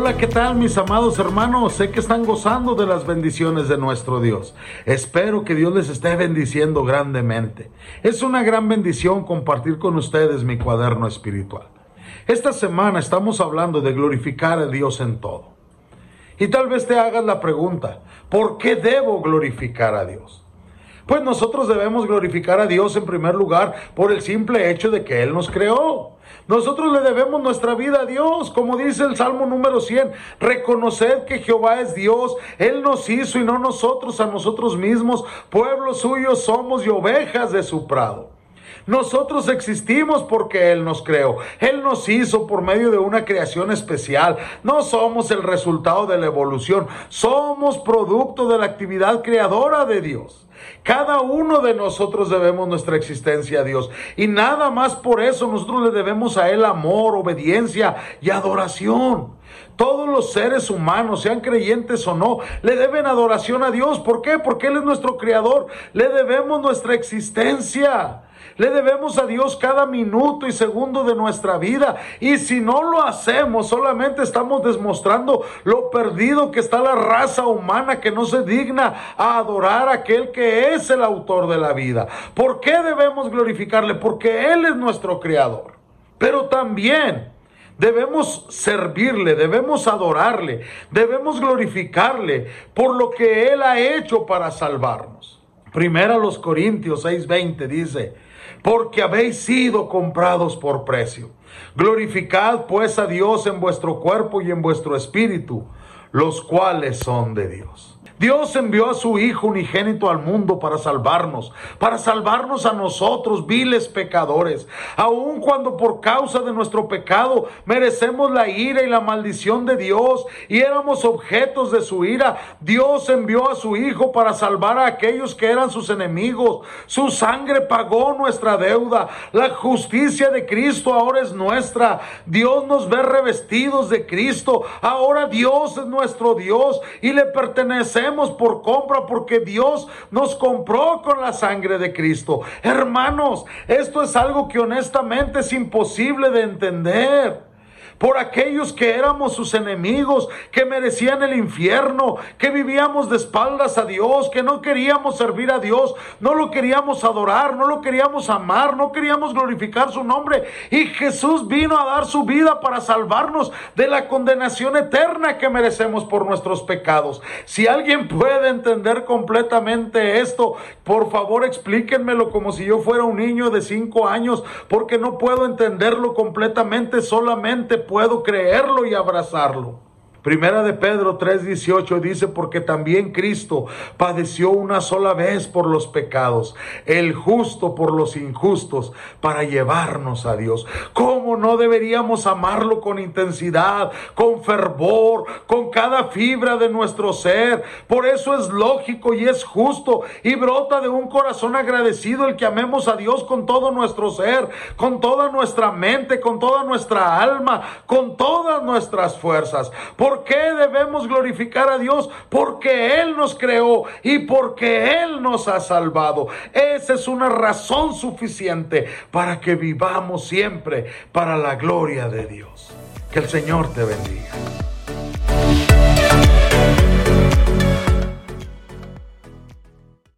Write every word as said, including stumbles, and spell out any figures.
Hola, ¿qué tal mis amados hermanos? Sé que están gozando de las bendiciones de nuestro Dios. Espero que Dios les esté bendiciendo grandemente. Es una gran bendición compartir con ustedes mi cuaderno espiritual. Esta semana estamos hablando de glorificar a Dios en todo. Y tal vez te hagas la pregunta, ¿por qué debo glorificar a Dios? Pues nosotros debemos glorificar a Dios en primer lugar por el simple hecho de que Él nos creó. Nosotros le debemos nuestra vida a Dios, como dice el Salmo número cien, reconoced que Jehová es Dios, Él nos hizo y no nosotros a nosotros mismos, pueblo suyo somos y ovejas de su prado. Nosotros existimos porque Él nos creó. Él nos hizo por medio de una creación especial. No somos el resultado de la evolución. Somos producto de la actividad creadora de Dios. Cada uno de nosotros debemos nuestra existencia a Dios. Y nada más por eso nosotros le debemos a Él amor, obediencia y adoración. Todos los seres humanos, sean creyentes o no, le deben adoración a Dios. ¿Por qué? Porque Él es nuestro creador. Le debemos nuestra existencia. Le debemos a Dios cada minuto y segundo de nuestra vida. Y si no lo hacemos, solamente estamos demostrando lo perdido que está la raza humana que no se digna a adorar a aquel que es el autor de la vida. ¿Por qué debemos glorificarle? Porque Él es nuestro creador. Pero también debemos servirle, debemos adorarle, debemos glorificarle por lo que Él ha hecho para salvarnos. Primera a los Corintios seis veinte dice: porque habéis sido comprados por precio. Glorificad pues a Dios en vuestro cuerpo y en vuestro espíritu, los cuales son de Dios. Dios envió a su Hijo unigénito al mundo para salvarnos, para salvarnos a nosotros, viles pecadores. Aun cuando por causa de nuestro pecado merecemos la ira y la maldición de Dios y éramos objetos de su ira, Dios envió a su Hijo para salvar a aquellos que eran sus enemigos. Su sangre pagó nuestra deuda. La justicia de Cristo ahora es nuestra. Dios nos ve revestidos de Cristo. Ahora Dios es nuestro Dios y le pertenecemos por compra porque Dios nos compró con la sangre de Cristo. Hermanos, esto es algo que honestamente es imposible de entender. Por aquellos que éramos sus enemigos, que merecían el infierno, que vivíamos de espaldas a Dios, que no queríamos servir a Dios, no lo queríamos adorar, no lo queríamos amar, no queríamos glorificar su nombre. Y Jesús vino a dar su vida para salvarnos de la condenación eterna que merecemos por nuestros pecados. Si alguien puede entender completamente esto, por favor explíquenmelo como si yo fuera un niño de cinco años, porque no puedo entenderlo completamente, solamente puedo creerlo y abrazarlo. Primera de Pedro tres dieciocho dice: porque también Cristo padeció una sola vez por los pecados, el justo por los injustos, para llevarnos a Dios. ¿Cómo no deberíamos amarlo con intensidad, con fervor, con cada fibra de nuestro ser? Por eso es lógico y es justo y brota de un corazón agradecido el que amemos a Dios con todo nuestro ser, con toda nuestra mente, con toda nuestra alma, con todas nuestras fuerzas. ¿Por qué debemos glorificar a Dios? Porque Él nos creó y porque Él nos ha salvado. Esa es una razón suficiente para que vivamos siempre para la gloria de Dios. Que el Señor te bendiga.